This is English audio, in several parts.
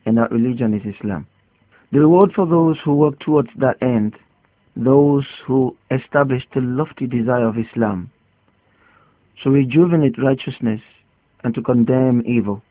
and that religion is Islam. The reward for those who work towards that end, those who establish the lofty desire of Islam, to rejuvenate righteousness and to condemn evil,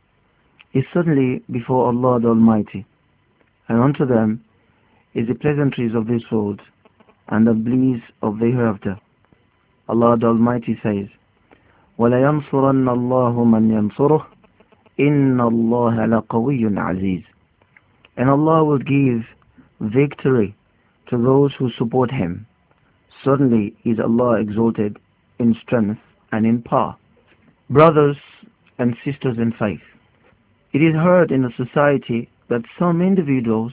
is certainly before Allah the Almighty, and unto them is the pleasantries of this world and the bliss of the hereafter. Allah the Almighty says, وَلَيَنْصُرَنَّ اللَّهُ مَنْ يَنْصُرُهُ إِنَّ اللَّهَ لَقَوِيٌّ عَزِيزٌ. And Allah will give victory to those who support Him. Certainly is Allah exalted in strength and in power. Brothers and sisters in faith, it is heard in a society that some individuals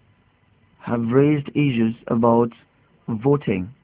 have raised issues about voting.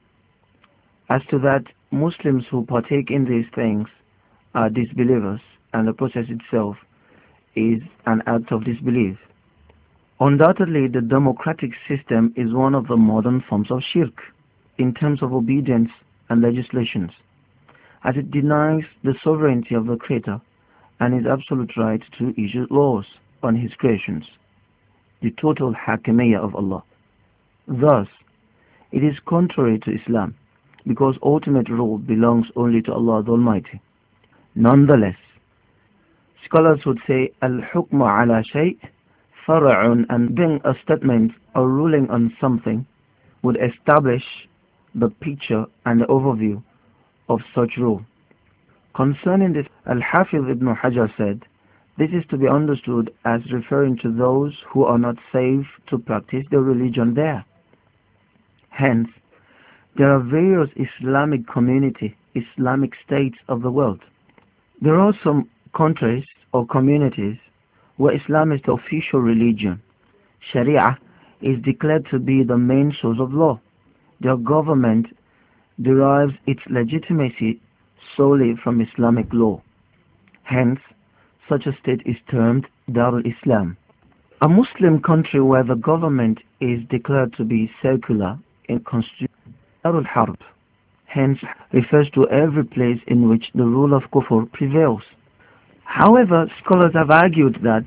As to that, Muslims who partake in these things are disbelievers, and the process itself is an act of disbelief. Undoubtedly, the democratic system is one of the modern forms of shirk in terms of obedience and legislations, as it denies the sovereignty of the Creator and his absolute right to issue laws on his creations, the total hakimiyya of Allah. Thus, it is contrary to Islam, because ultimate rule belongs only to Allah the Almighty. Nonetheless, scholars would say, al-hukmu ala shay' fara'un, and being a statement or ruling on something would establish the picture and the overview of such rule. Concerning this, Al-Hafiz ibn Hajar said, this is to be understood as referring to those who are not safe to practice their religion there. Hence, there are various Islamic community, Islamic states of the world. There are some countries or communities where Islam is the official religion. Sharia is declared to be the main source of law. Their government derives its legitimacy solely from Islamic law. Hence, such a state is termed Darul Islam. A Muslim country where the government is declared to be secular in constitution, Darul Harb, hence refers to every place in which the rule of kufr prevails. However, scholars have argued that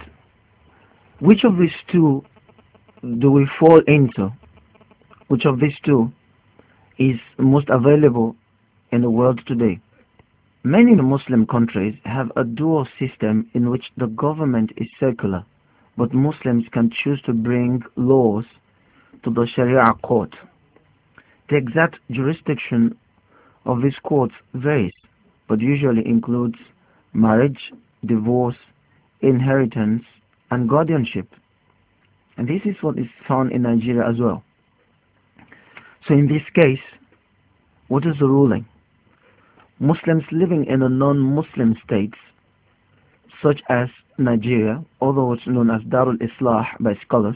which of these two do we fall into? Which of these two is most available in the world today? Many Muslim countries have a dual system in which the government is secular, but Muslims can choose to bring laws to the Sharia court. The exact jurisdiction of these courts varies, but usually includes marriage, divorce, inheritance, and guardianship. And this is what is found in Nigeria as well. So in this case, what is the ruling? Muslims living in a non-Muslim states, such as Nigeria, although it's known as Darul Islah by scholars,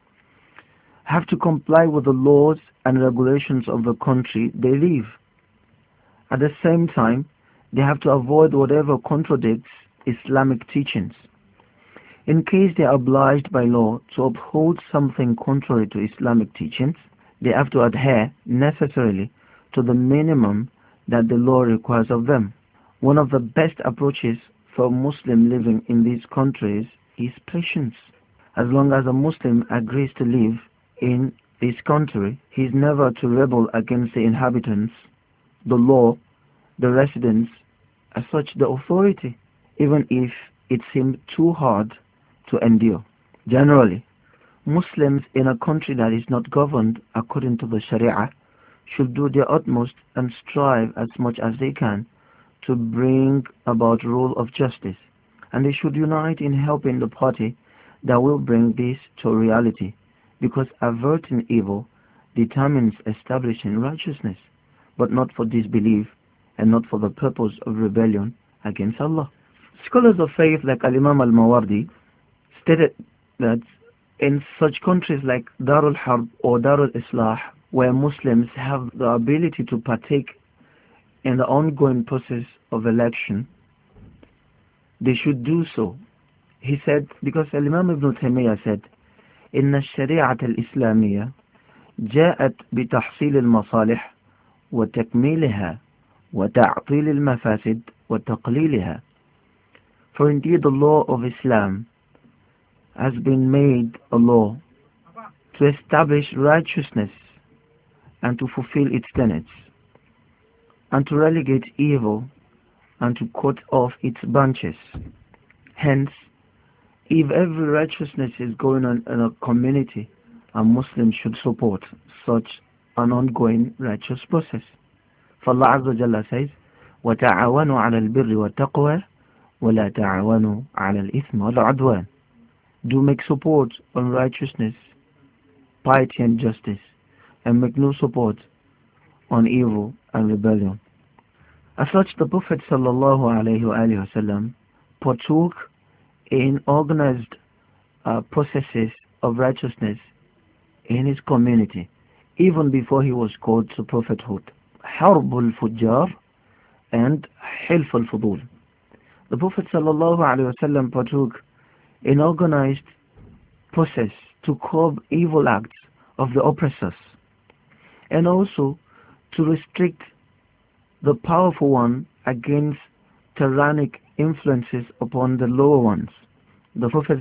have to comply with the laws and regulations of the country they live. At the same time, they have to avoid whatever contradicts Islamic teachings. In case they are obliged by law to uphold something contrary to Islamic teachings, they have to adhere necessarily to the minimum that the law requires of them. One of the best approaches for a Muslim living in these countries is patience. As long as a Muslim agrees to live in this country, he is never to rebel against the inhabitants, the law, the residents, as such the authority, even if it seemed too hard to endure. Generally, Muslims in a country that is not governed according to the Sharia should do their utmost and strive as much as they can to bring about rule of justice, and they should unite in helping the party that will bring this to reality, because averting evil determines establishing righteousness, but not for disbelief and not for the purpose of rebellion against Allah. Scholars of faith like Al-Imam Al-Mawardi stated that in such countries like Darul Harb or Darul Islah, where Muslims have the ability to partake in the ongoing process of election, they should do so. He said, because Imam Ibn Taymiyyah said, إن الشريعة الإسلامية جاءت بتحصيل المصالح وتكميلها وتعطيل المفاسد وتقليلها. For indeed the law of Islam has been made a law to establish righteousness and to fulfill its tenets, and to relegate evil and to cut off its branches. Hence, if every righteousness is going on in a community, a Muslim should support such an ongoing righteous process. For Allah Azza wa Jalla says, وَتَعَوَنُوا عَلَى الْبِرِّ وَالتَّقْوَى وَلَا تَعَوَنُوا عَلَى الْإِثْمِ وَالْعُدْوَانِ. Do make support on righteousness, piety and justice, and make no support on evil and rebellion. As such, the Prophet ﷺ partook in organized processes of righteousness in his community, even before he was called to prophethood. Harbul Fujjar and Hilf al-Fudul. The Prophet ﷺ partook in organized process to curb evil acts of the oppressors, and also to restrict the powerful one against tyrannic influences upon the lower ones. The Prophet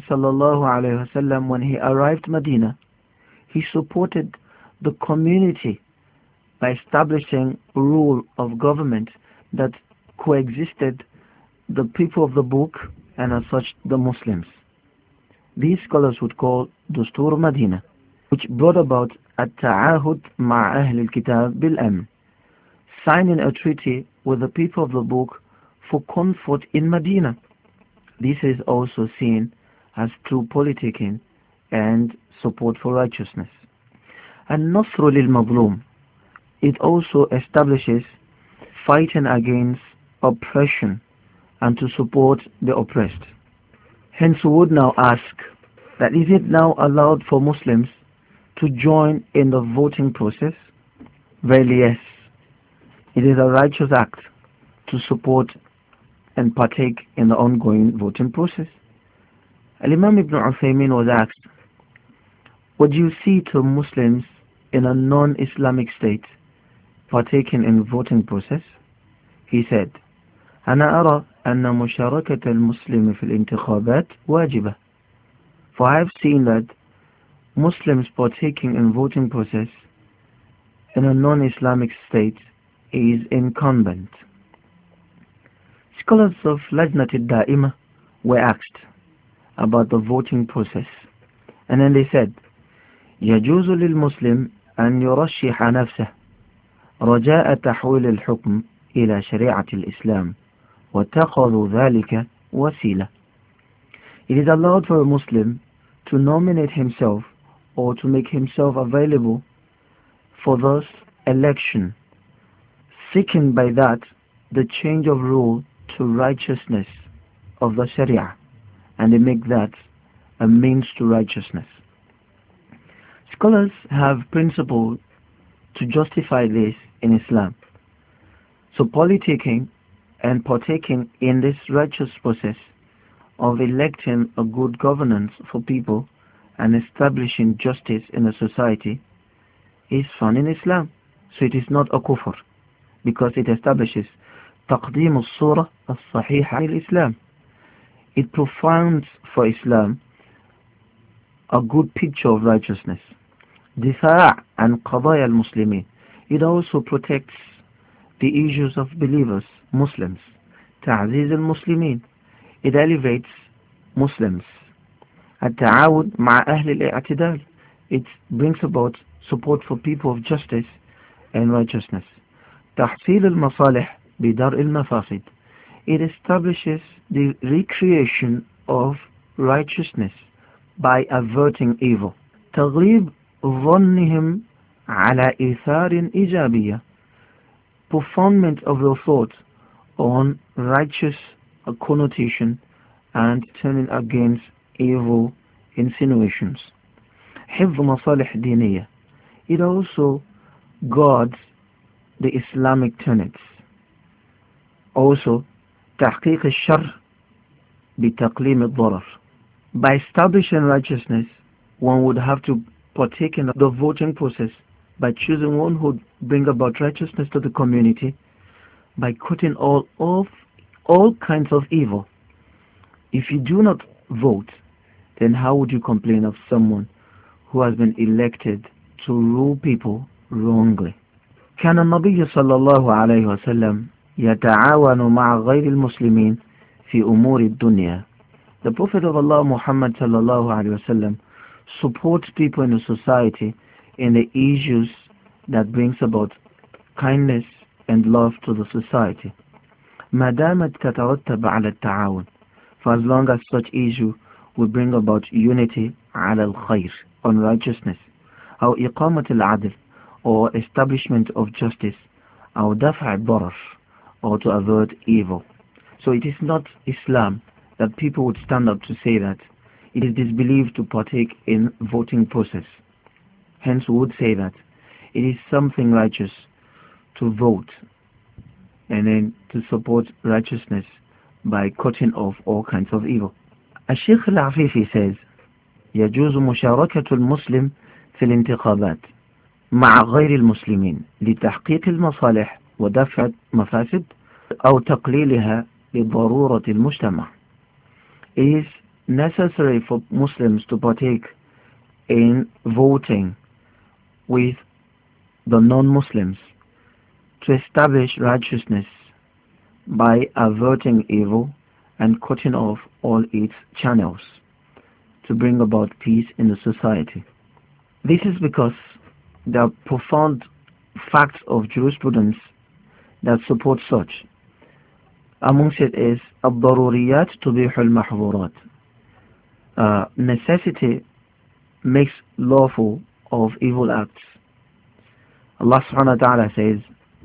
ﷺ, when he arrived Medina, he supported the community by establishing a rule of government that coexisted the people of the book and as such the Muslims. These scholars would call Dustur Medina, which brought about at-ta'ahud ma' ahl al-kitab bil-amn, signing a treaty with the people of the book for comfort in Medina. This is also seen as true politicking and support for righteousness. And Nasr lil-Mazlum, it also establishes fighting against oppression and to support the oppressed. Hence we would now ask that is it now allowed for Muslims to join in the voting process? Verily yes. It is a righteous act to support and partake in the ongoing voting process. Al-Imam Ibn Uthaymeen was asked, would you see to Muslims in a non-Islamic state partaking in voting process? He said, أنا أرى أن مشاركة المسلم في الانتخابات واجبة. For I have seen that Muslims partaking in voting process in a non-Islamic state is incumbent. Scholars of Lajnat al-Da'imah were asked about the voting process, and then they said, يجوز للمسلم أن يرشح نفسه رجاء تحويل الحكم إلى شريعة الإسلام واتخذوا ذلك وسيلة. It is allowed for a Muslim to nominate himself or to make himself available for this election, seeking by that the change of rule to righteousness of the Sharia, and they make that a means to righteousness. Scholars have principles to justify this in Islam. So politicking and partaking in this righteous process of electing a good governance for people and establishing justice in a society is found in Islam. So it is not a kufr, because it establishes تقديم الصورة الصحيحة للإسلام. It profounds for Islam a good picture of righteousness. دفاع عن قضايا المسلمين. It also protects the issues of believers, Muslims. تعزيز المسلمين. It elevates Muslims. التعاون مع أهل الاعتدال. It brings about support for people of justice and righteousness. تحصيل المصالح بدرء المفاسد. It establishes the recreation of righteousness by averting evil. تغليب ظنهم على إيثار إيجابية. Performance of the thought on righteous connotation and turning against evil insinuations. حفظ مصالح دينية. It also guards the Islamic tenets. Also, تحقيق الشر بتقليم الضرر. By establishing righteousness, one would have to partake in the voting process by choosing one who would bring about righteousness to the community, by cutting all kinds of evil. If you do not vote, then how would you complain of someone who has been elected to rule people wrongly? كان النبي صلى الله عليه وسلم يتعاون مع غير المسلمين في أمور الدنيا. The Prophet of Allah Muhammad صلى الله عليه وسلم supports people in the society in the issues that brings about kindness and love to the society. ما دامت تترتب على التعاون, for as long as such issue will bring about unity على الخير, on righteousness, أو إقامة العدل, or establishment of justice, أو دفع الضرر, or to avert evil. So it is not Islam that people would stand up to say that it is disbelieved to partake in voting process. Hence we would say that it is something righteous to vote and then to support righteousness by cutting off all kinds of evil. الشيخ العفيفي says يجوز مشاركة المسلم في الانتخابات مع غير المسلمين لتحقيق المصالح ودفع المفاسد أو تقليلها لضرورة المجتمع. It is necessary for Muslims to partake in voting with the non-Muslims to establish righteousness by averting evil and cutting off all its channels to bring about peace in the society. This is because there are profound facts of jurisprudence that support such. Amongst it is الضروريات تبيح المحظورات. Necessity makes lawful of evil acts. Allah subhanahu wa ta'ala says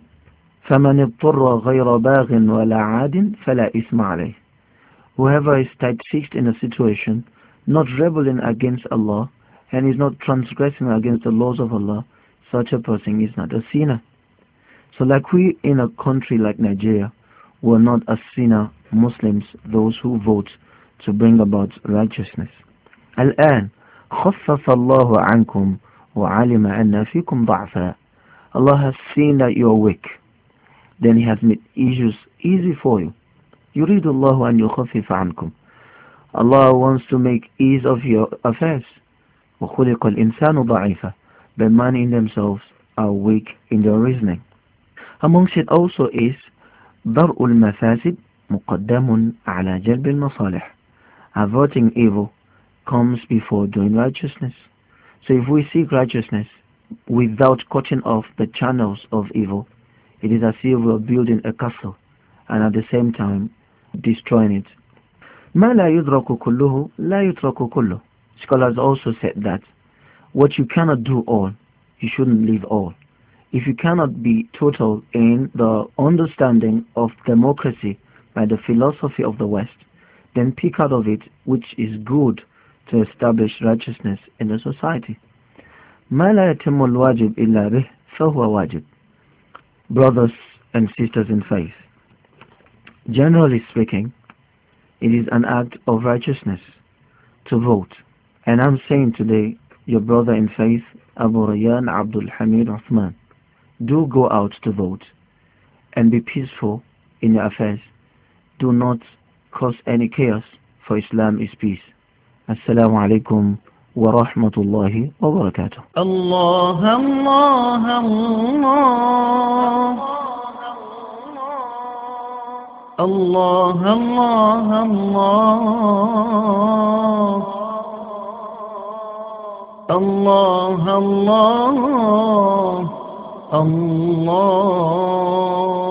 فَمَنِ اضْطُرَّ غَيْرَ بَاغٍ وَلَا عَادٍ فَلَا إِثْمَ عَلَيْهِ. Whoever is tight-fixed in a situation, not rebelling against Allah and is not transgressing against the laws of Allah, such a person is not a sinner. So like we in a country like Nigeria, we are not a sinner Muslims, those who vote to bring about righteousness. الآن خفف الله عنكم وعلم أن فيكم ضعفا. Allah has seen that you are weak, then He has made issues easy for you. يريد الله أن يخفف عنكم. Allah wants to make ease of your affairs. وخلق الإنسان ضعيفا. But man in themselves are weak in their reasoning. Amongst it also is درء المفاسد مقدم على جلب المصالح. Averting evil comes before doing righteousness. So if we seek righteousness without cutting off the channels of evil, it is as if we are building a castle and at the same time destroying it. ما لا يدرك كله لا يترك كله. Scholars also said that what you cannot do all, you shouldn't leave all. If you cannot be total in the understanding of democracy by the philosophy of the West, then pick out of it which is good to establish righteousness in the society. ما لا يتم الواجب إلا به فهو واجب. Brothers and sisters in faith, generally speaking, it is an act of righteousness to vote. And I'm saying today, your brother in faith, Abu Rayyan Abdul Hamid Uthman, do go out to vote and be peaceful in your affairs. Do not cause any chaos, for Islam is peace. Assalamu alaikum wa rahmatullahi wa barakatuh. Allah, Allah, Allah. Allah, Allah, Allah. Allah, Allah.